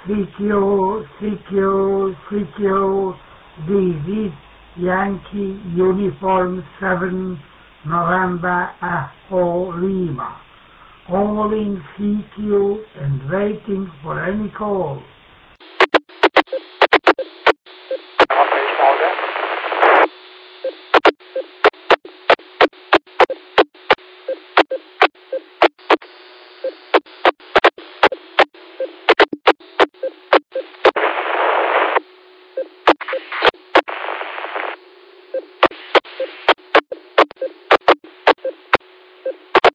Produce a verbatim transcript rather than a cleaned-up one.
C Q, C Q, C Q, David, Yankee, Uniform seven, November, Echo, Lima. Calling C Q and waiting for any call.